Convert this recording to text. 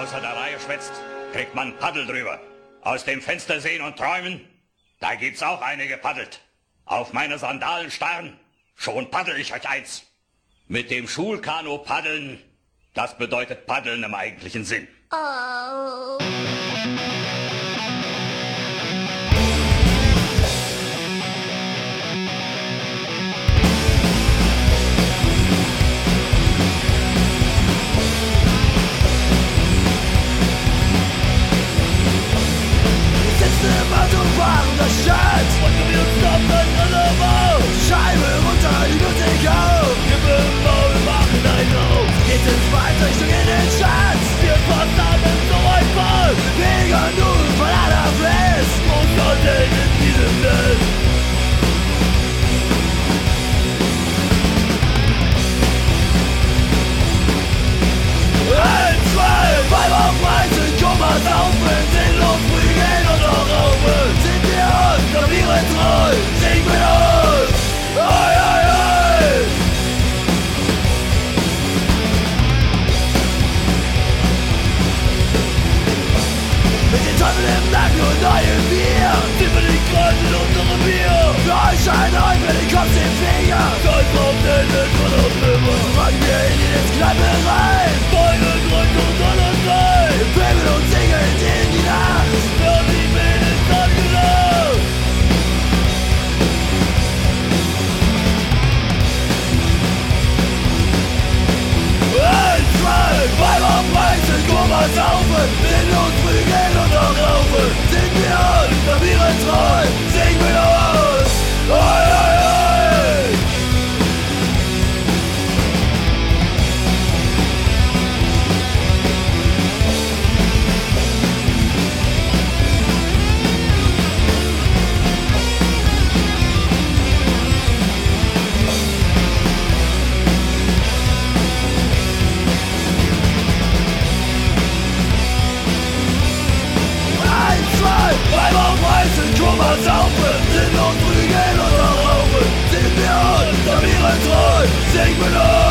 außer der Reihe schwätzt, kriegt man Paddel drüber. Aus dem Fenster sehen und träumen, da gibt's auch einige paddelt. Auf meine Sandalen starren, schon paddel ich euch eins. Mit dem Schulkanu paddeln, das bedeutet paddeln im eigentlichen Sinn. Oh. Das Schatz und wir uns auf das Allermaul. Scheibe runter, die Musik auf. Kippe im Maul, machen einen auf. Geht ins weiter Richtung in den Schatz. Wir versammeln so ein Fall. Mega nun von aller Fest. Großartig in diesem Nest. Ein, zwei, Weib auf Reise, Kummer saufen. Sinnlos früh gehen und auch raufen. Klavieren treu, sing mit uns! Oi, oi, oi! Mit den Teufeln im Nacken und neuen Bier ziehen wir die Kreuz in unsere Bier. Für euch ein Ei, für den Kopf den Finger. Stolz auf den Himmel und Himmel. Tragen wir in die Kneipe rein. Beugen, drücken und alles rein. Filmen und singen in die Nacht. Für die Mädels dann gelacht. Weil auf Preisen, Kummer saufen, sinnlos prügeln und auch laufen. Sind wir uns, Klavieren treu, sing mit uns. Oi, oi, oi. Weil auf Reisen, Kummer saufen, sinnlos prügeln und auch laufen. Sind wir uns, Klavieren treu, sing mit uns.